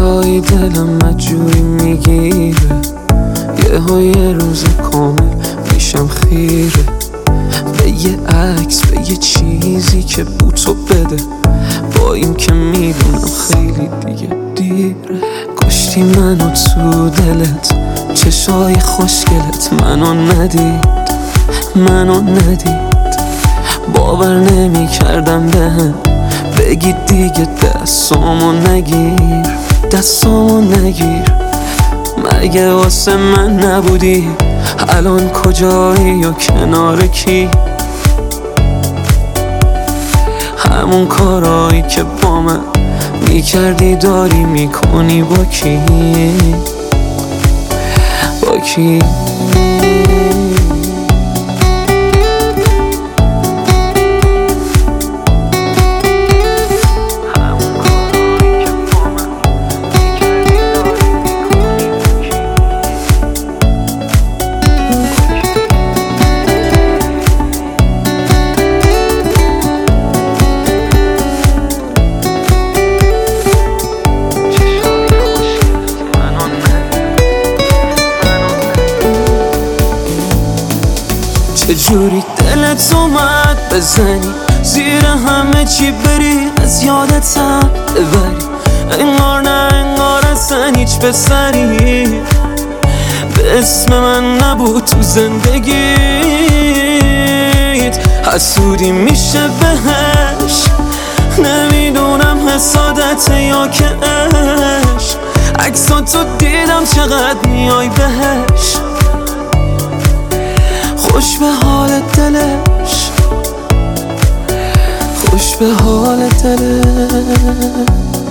روزایی دلم مجبوری میگیره، یه روز کامل میشم خیره به یه عکس، به یه چیزی که بوتو بده، با این که میدونم خیلی دیگه دیره. کشتی منو تو دلت، چشای خوشگلت منو ندید باور نمی کردم بهم بگی دیگه دستامو نگیر. مگه واسه من نبودی؟ الان کجایی یا کنار کی؟ همون کارایی که با من میکردی داری میکنی با کی؟ چجوری دلت اومد بزنی زیر همه چی بری، از یادتم ببری، انگار نه انگار اصلا هیچ پسری به اسم من نبود تو زندگیت. حسودی میشه بهش، نمیدونم حسادته یا که عشق. عکساتو دیدم چقدر میای بهش، خوش به حال دلش، خوش به حال دلش.